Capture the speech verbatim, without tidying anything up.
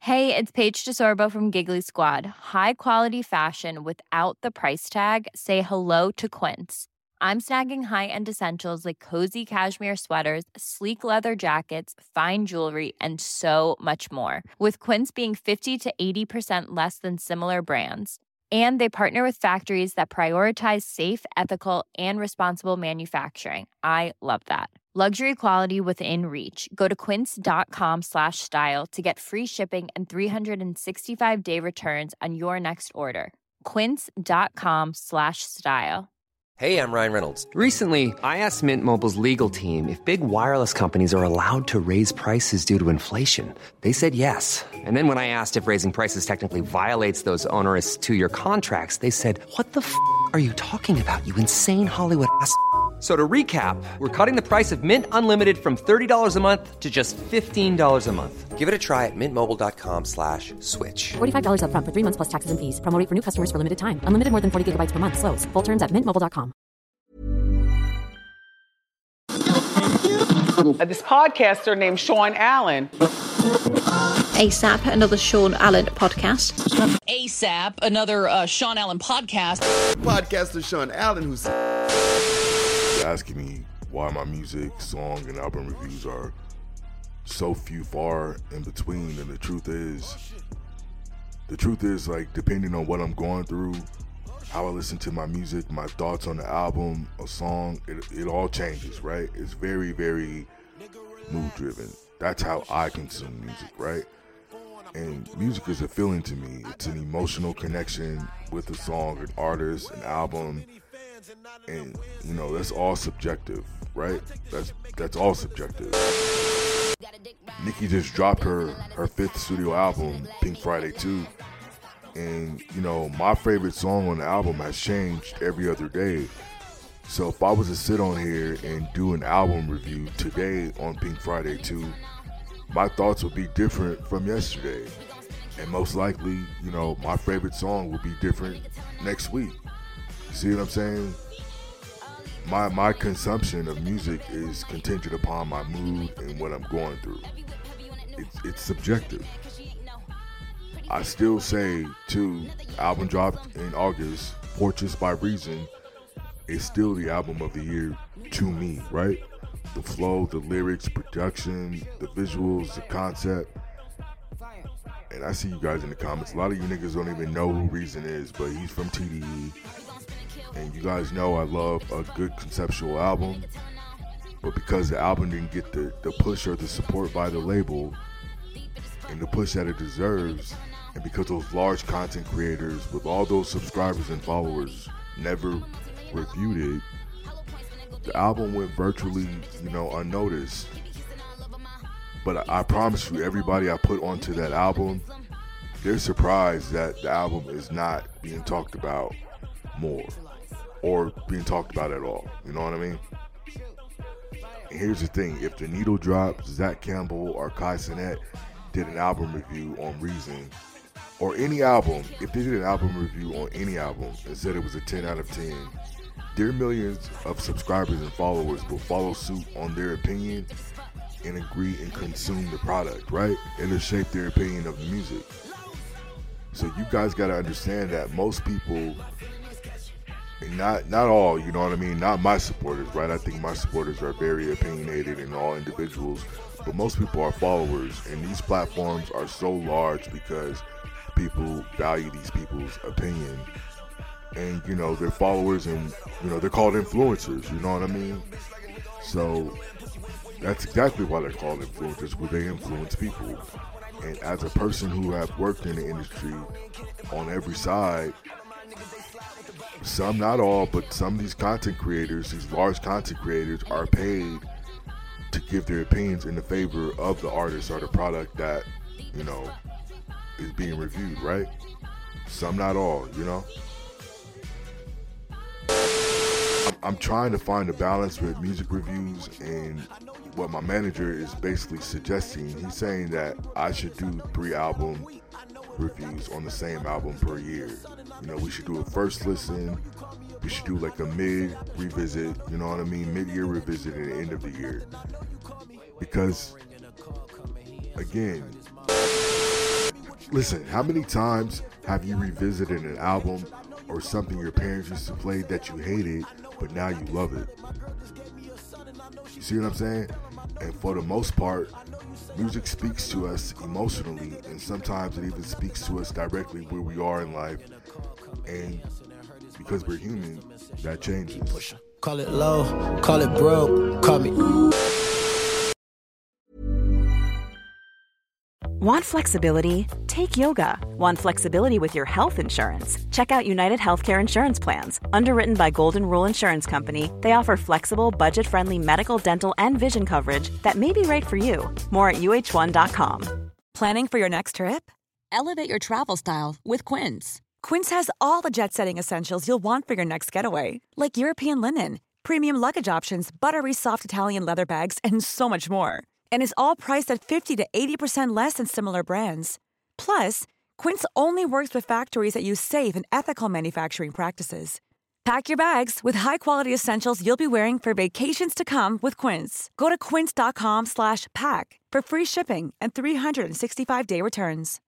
Hey, it's Paige DeSorbo from Giggly Squad. High quality fashion without the price tag. Say hello to Quince. I'm snagging high-end essentials like cozy cashmere sweaters, sleek leather jackets, fine jewelry, and so much more. With Quince being fifty to eighty percent less than similar brands. And they partner with factories that prioritize safe, ethical, and responsible manufacturing. I love that. Luxury quality within reach. Go to quince.com slash style to get free shipping and three sixty-five day returns on your next order. Quince.com slash style. Hey, I'm Ryan Reynolds. Recently, I asked Mint Mobile's legal team if big wireless companies are allowed to raise prices due to inflation. They said yes. And then when I asked if raising prices technically violates those onerous two-year contracts, they said, what the f*** are you talking about, you insane Hollywood ass f- So to recap, we're cutting the price of Mint Unlimited from thirty dollars a month to just fifteen dollars a month. Give it a try at mintmobile.com slash switch. forty-five dollars up front for three months plus taxes and fees. Promo rate for new customers for limited time. Unlimited more than forty gigabytes per month. Slows full terms at mint mobile dot com. This podcaster named Sean Allen. ASAP, another Sean Allen podcast. ASAP, another uh, Sean Allen podcast. Podcaster Sean Allen, who's asking me why my music, song, and album reviews are so few far in between. And the truth is, the truth is, like, depending on what I'm going through, how I listen to my music, my thoughts on the album, a song, it, it all changes, right? It's very, very mood driven. That's how I consume music, right? And music is a feeling to me. It's an emotional connection with a song, an artist, an album. And, you know, that's all subjective, right? That's that's all subjective. Nicki just dropped her, her fifth studio album, Pink Friday two. And, you know, my favorite song on the album has changed every other day. So if I was to sit on here and do an album review today on Pink Friday two, my thoughts would be different from yesterday. And most likely, you know, my favorite song will be different next week. See what I'm saying? My my consumption of music is contingent upon my mood and what I'm going through. It's, it's subjective. I still say, too, album dropped in August, Portraits by Reason, is still the album of the year to me, right? The flow, the lyrics, production, the visuals, the concept. And I see you guys in the comments. A lot of you niggas don't even know who Reason is, but he's from T D E. And you guys know I love a good conceptual album. But because the album didn't get the, the push or the support by the label and the push that it deserves, and because those large content creators with all those subscribers and followers never reviewed it, the album went virtually, you know, unnoticed. But I, I promise you, everybody I put onto that album, they're surprised that the album is not being talked about more or being talked about at all. You know what I mean? And here's the thing. If The Needle Drops, Zach Campbell, or Kai Cenat did an album review on Reason, or any album, if they did an album review on any album and said it was a ten out of ten, their millions of subscribers and followers will follow suit on their opinion and agree and consume the product, right? It'll shape their opinion of the music. So you guys got to understand that most people, and not not all, you know what I mean? Not my supporters, right? I think my supporters are very opinionated and all individuals, but most people are followers, and these platforms are so large because people value these people's opinion. And, you know, they're followers and, you know, they're called influencers, you know what I mean? So that's exactly why they're called influencers, because they influence people. And as a person who have worked in the industry on every side, some, not all, but some of these content creators, these large content creators, are paid to give their opinions in the favor of the artist or the product that, you know, is being reviewed, right? Some, not all, you know? I'm trying to find a balance with music reviews, and what my manager is basically suggesting, he's saying that I should do three album reviews on the same album per year. You know, we should do a first listen, we should do like a mid revisit, you know what I mean, mid-year revisit and the end of the year. Because, again, Listen, how many times have you revisited an album or something your parents used to play that you hated, but now you love it? You see what I'm saying? And for the most part, music speaks to us emotionally, and sometimes it even speaks to us directly where we are in life. And because we're human, that changes. Call it low, call it broke, call me. Want flexibility? Take yoga. Want flexibility with your health insurance? Check out United Healthcare Insurance Plans. Underwritten by Golden Rule Insurance Company, they offer flexible, budget-friendly medical, dental, and vision coverage that may be right for you. More at U H one dot com. Planning for your next trip? Elevate your travel style with Quince. Quince has all the jet-setting essentials you'll want for your next getaway, like European linen, premium luggage options, buttery soft Italian leather bags, and so much more. And is all priced at fifty to eighty percent less than similar brands. Plus, Quince only works with factories that use safe and ethical manufacturing practices. Pack your bags with high-quality essentials you'll be wearing for vacations to come with Quince. Go to quince dot com slash pack for free shipping and three sixty-five day returns.